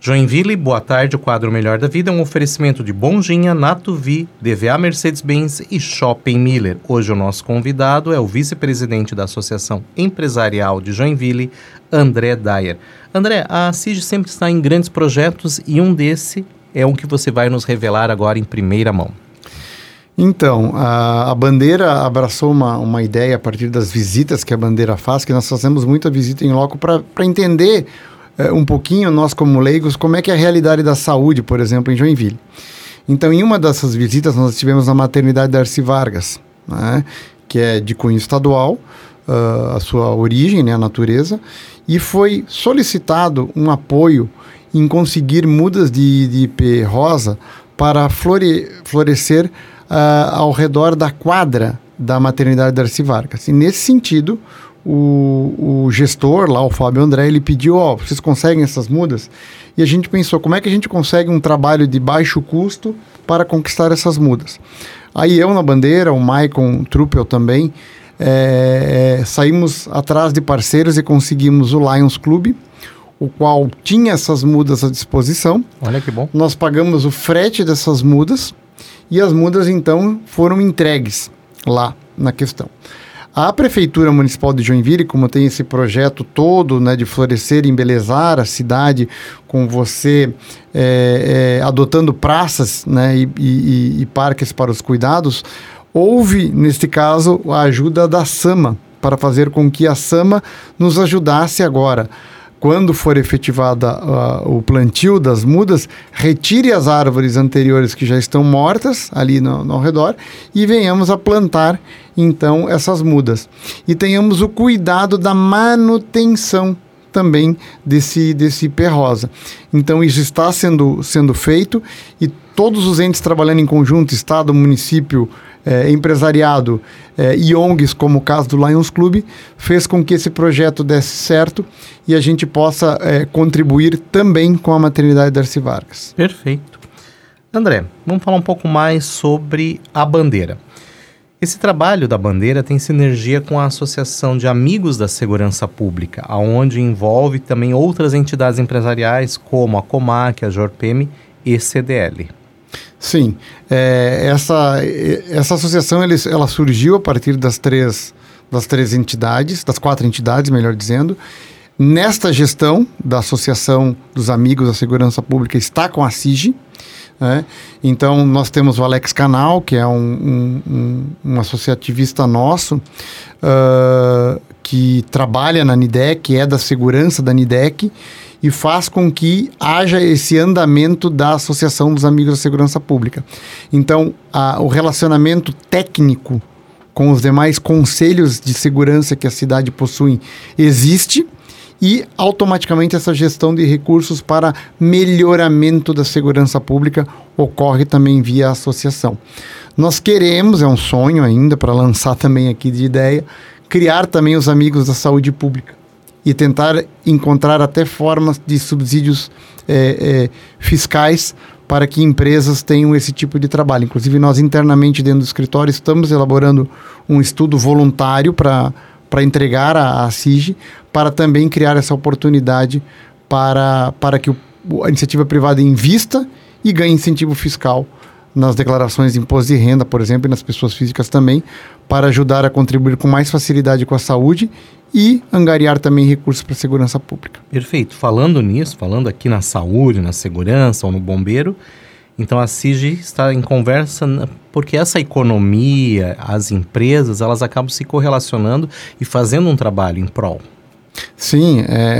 Joinville, boa tarde. O quadro Melhor da Vida é um oferecimento de Bonjinha, Natuvi, DVA Mercedes-Benz e Shopping Miller. Hoje o nosso convidado é o vice-presidente da Associação Empresarial de Joinville, André Dyer. André, a CIG sempre está em grandes projetos e um desse é um que você vai nos revelar agora em primeira mão. Então, a Bandeira abraçou uma ideia a partir das visitas que a Bandeira faz, que nós fazemos muita visita em loco para entender um pouquinho, nós como leigos, como é que é a realidade da saúde, por exemplo, em Joinville. Então, em uma dessas visitas, nós estivemos na maternidade Darcy Vargas, né, que é de cunho estadual, a sua origem, né, a natureza, e foi solicitado um apoio em conseguir mudas de IP rosa para florescer ao redor da quadra da maternidade Darcy Vargas. E nesse sentido, o gestor lá, o Fábio André, ele pediu, vocês conseguem essas mudas? E a gente pensou, como é que a gente consegue um trabalho de baixo custo para conquistar essas mudas? Aí eu na Bandeira, o Maicon Truppel também, saímos atrás de parceiros e conseguimos o Lions Club, o qual tinha essas mudas à disposição. Olha que bom. Nós pagamos o frete dessas mudas e as mudas, então, foram entregues lá na questão. A Prefeitura Municipal de Joinville, como tem esse projeto todo, né, de florescer e embelezar a cidade, com você adotando praças, né, e parques para os cuidados, houve, neste caso, a ajuda da SAMA, para fazer com que a SAMA nos ajudasse agora. Quando for efetivada o plantio das mudas, retire as árvores anteriores que já estão mortas ali ao redor e venhamos a plantar, então, essas mudas. E tenhamos o cuidado da manutenção também desse IP rosa. Então, isso está sendo feito e todos os entes trabalhando em conjunto, Estado, município, empresariado e ONGs, como o caso do Lions Club, fez com que esse projeto desse certo e a gente possa contribuir também com a maternidade Darcy Vargas. Perfeito. André, vamos falar um pouco mais sobre a Bandeira. Esse trabalho da Bandeira tem sinergia com a Associação de Amigos da Segurança Pública, onde envolve também outras entidades empresariais, como a Comac, a Jorpem e CDL. Sim, essa associação ela surgiu a partir das quatro entidades, melhor dizendo. Nesta gestão da Associação dos Amigos da Segurança Pública está com a CIG. Então, nós temos o Alex Canal, que é um associativista nosso, que trabalha na NIDEC, é da segurança da NIDEC, e faz com que haja esse andamento da Associação dos Amigos da Segurança Pública. Então, o relacionamento técnico com os demais conselhos de segurança que a cidade possui existe e, automaticamente, essa gestão de recursos para melhoramento da segurança pública ocorre também via associação. Nós queremos, é um sonho ainda para lançar também aqui de ideia, criar também os Amigos da Saúde Pública e tentar encontrar até formas de subsídios fiscais para que empresas tenham esse tipo de trabalho. Inclusive, nós internamente dentro do escritório estamos elaborando um estudo voluntário para entregar à CIG, para também criar essa oportunidade para que a iniciativa privada invista e ganhe incentivo fiscal nas declarações de imposto de renda, por exemplo, e nas pessoas físicas também, para ajudar a contribuir com mais facilidade com a saúde e angariar também recursos para a segurança pública. Perfeito. Falando nisso, falando aqui na saúde, na segurança ou no bombeiro, então a CIG está em conversa porque essa economia, as empresas, elas acabam se correlacionando e fazendo um trabalho em prol. Sim,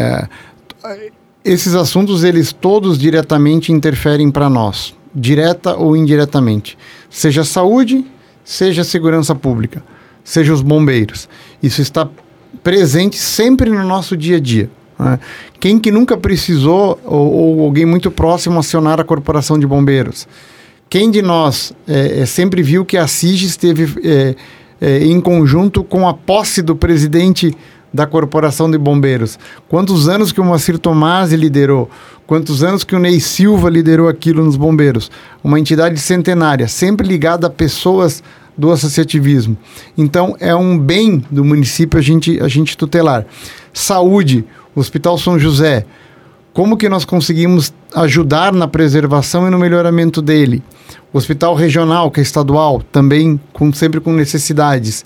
esses assuntos, eles todos diretamente interferem para nós, direta ou indiretamente. Seja saúde, seja segurança pública, seja os bombeiros. Isso está presente sempre no nosso dia a dia. Quem que nunca precisou, ou alguém muito próximo, acionar a Corporação de Bombeiros? Quem de nós sempre viu que a CIG esteve em conjunto com a posse do presidente da Corporação de Bombeiros? Quantos anos que o Moacir Tomasi liderou? Quantos anos que o Ney Silva liderou aquilo nos bombeiros? Uma entidade centenária, sempre ligada a pessoas do associativismo. Então, é um bem do município a gente tutelar. Saúde, o Hospital São José, como que nós conseguimos ajudar na preservação e no melhoramento dele. O hospital regional, que é estadual, também sempre com necessidades.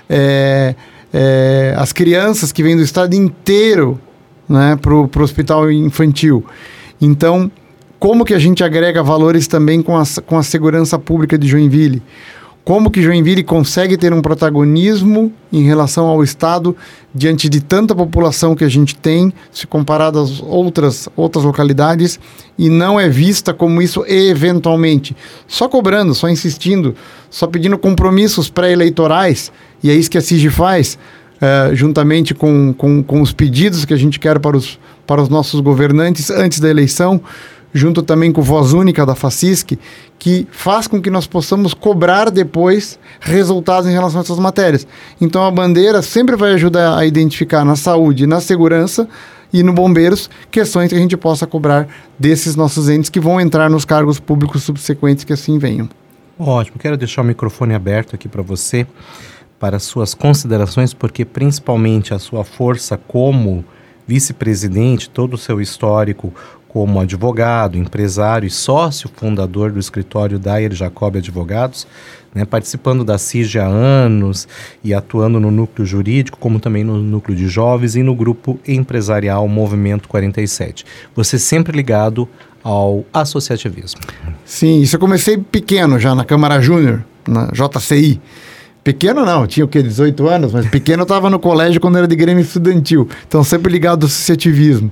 As crianças que vêm do estado inteiro, né, para o hospital infantil. Então, como que a gente agrega valores também com a segurança pública de Joinville? Como que Joinville consegue ter um protagonismo em relação ao Estado diante de tanta população que a gente tem, se comparado às outras localidades, e não é vista como isso eventualmente. Só cobrando, só insistindo, só pedindo compromissos pré-eleitorais, e é isso que a CIG faz, juntamente com os pedidos que a gente quer para os nossos governantes antes da eleição, junto também com Voz Única da FACISC, que faz com que nós possamos cobrar depois resultados em relação a essas matérias. Então a bandeira sempre vai ajudar a identificar na saúde, na segurança e no bombeiros questões que a gente possa cobrar desses nossos entes que vão entrar nos cargos públicos subsequentes que assim venham. Ótimo, quero deixar o microfone aberto aqui para você, para suas considerações, porque principalmente a sua força como vice-presidente, todo o seu histórico como advogado, empresário e sócio fundador do escritório Dyer Jacob Advogados, né, participando da CIG há anos e atuando no núcleo jurídico, como também no núcleo de jovens e no grupo empresarial Movimento 47. Você sempre ligado ao associativismo. Sim, isso eu comecei pequeno já na Câmara Júnior, na JCI. Pequeno não, tinha o quê, 18 anos, mas pequeno eu estava no colégio quando era de Grêmio Estudantil, então sempre ligado ao associativismo.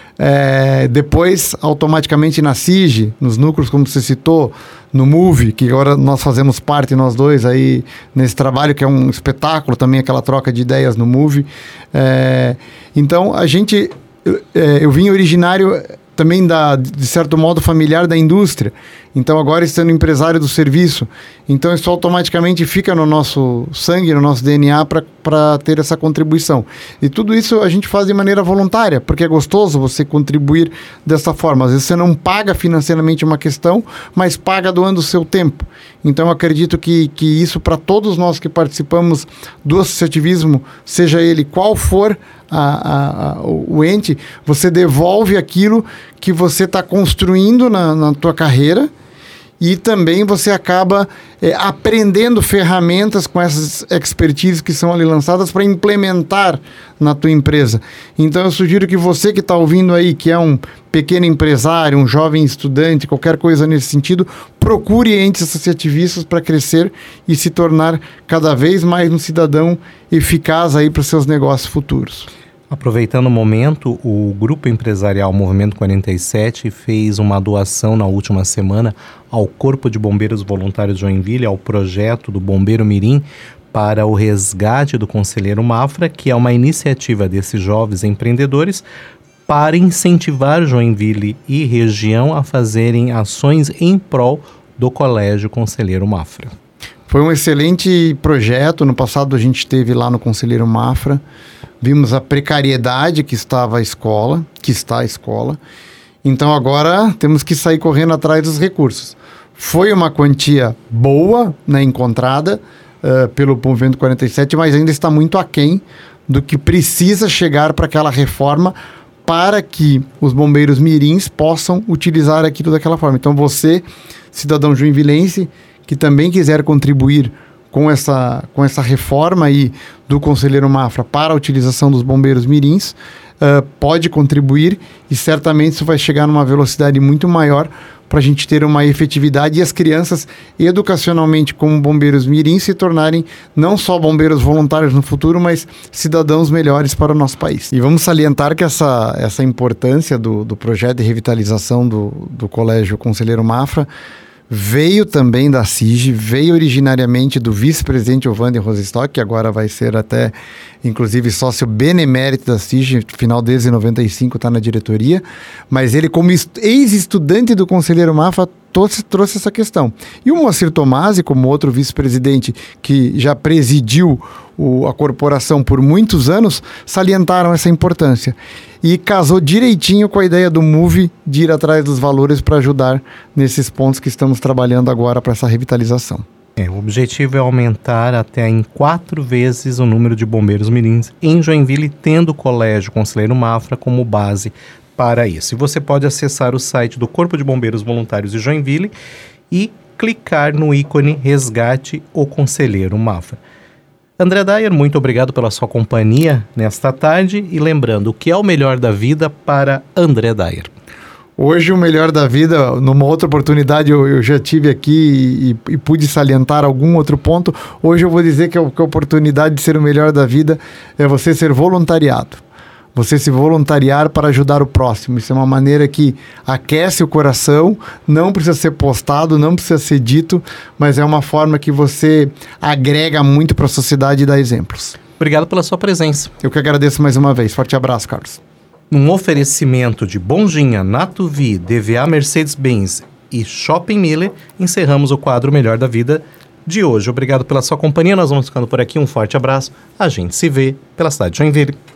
Depois, automaticamente na CIG, nos núcleos, como você citou, no MOVE, que agora nós fazemos parte, nós dois, aí nesse trabalho, que é um espetáculo também, aquela troca de ideias no MOVE. Então, eu vim originário também de certo modo, familiar da indústria. Então, agora estando empresário do serviço. Então, isso automaticamente fica no nosso sangue, no nosso DNA, para ter essa contribuição. E tudo isso a gente faz de maneira voluntária, porque é gostoso você contribuir dessa forma. Às vezes você não paga financeiramente uma questão, mas paga doando o seu tempo. Então, eu acredito que isso, para todos nós que participamos do associativismo, seja ele qual for o ente, você devolve aquilo que você está construindo na tua carreira, e também você acaba aprendendo ferramentas com essas expertises que são ali lançadas para implementar na tua empresa. Então eu sugiro que você que está ouvindo aí, que é um pequeno empresário, um jovem estudante, qualquer coisa nesse sentido, procure entes associativistas para crescer e se tornar cada vez mais um cidadão eficaz aí para os seus negócios futuros. Aproveitando o momento, o Grupo Empresarial Movimento 47 fez uma doação na última semana ao Corpo de Bombeiros Voluntários de Joinville, ao projeto do Bombeiro Mirim, para o resgate do Conselheiro Mafra, que é uma iniciativa desses jovens empreendedores para incentivar Joinville e região a fazerem ações em prol do Colégio Conselheiro Mafra. Foi um excelente projeto. No passado a gente esteve lá no Conselheiro Mafra, vimos a precariedade que está a escola. Então agora temos que sair correndo atrás dos recursos. Foi uma quantia boa, né, encontrada pelo Movimento 47, mas ainda está muito aquém do que precisa chegar para aquela reforma, para que os bombeiros mirins possam utilizar aquilo daquela forma. Então você, cidadão joinvilense, que também quiser contribuir com essa reforma aí do Conselheiro Mafra para a utilização dos bombeiros mirins, pode contribuir, e certamente isso vai chegar numa velocidade muito maior para a gente ter uma efetividade e as crianças, educacionalmente como bombeiros mirins, se tornarem não só bombeiros voluntários no futuro, mas cidadãos melhores para o nosso país. E vamos salientar que essa importância do projeto de revitalização do Colégio Conselheiro Mafra veio também da CIG, veio originariamente do vice-presidente Ovande Rosenstock, que agora vai ser até, inclusive, sócio benemérito da CIG, final desde 95 está na diretoria, mas ele, como ex-estudante do Conselheiro Mafra, trouxe essa questão. E o Moacir Tomasi, como outro vice-presidente que já presidiu a corporação por muitos anos, salientaram essa importância. E casou direitinho com a ideia do MOVE de ir atrás dos valores para ajudar nesses pontos que estamos trabalhando agora para essa revitalização. O objetivo é aumentar até em 4 vezes o número de bombeiros mirins em Joinville, tendo o Colégio Conselheiro Mafra como base para isso. E você pode acessar o site do Corpo de Bombeiros Voluntários de Joinville e clicar no ícone Resgate o Conselheiro Mafra. André Dyer, muito obrigado pela sua companhia nesta tarde e lembrando, o que é o melhor da vida para André Dyer? Hoje o melhor da vida, numa outra oportunidade eu já tive aqui e pude salientar algum outro ponto. Hoje eu vou dizer que a oportunidade de ser o melhor da vida é você ser voluntariado. Você se voluntariar para ajudar o próximo. Isso é uma maneira que aquece o coração, não precisa ser postado, não precisa ser dito, mas é uma forma que você agrega muito para a sociedade e dá exemplos. Obrigado pela sua presença. Eu que agradeço mais uma vez. Forte abraço, Carlos. Num oferecimento de Bonjinha, Natuvi, DVA Mercedes-Benz e Shopping Miller, encerramos o quadro Melhor da Vida de hoje. Obrigado pela sua companhia. Nós vamos ficando por aqui. Um forte abraço. A gente se vê pela cidade de Joinville.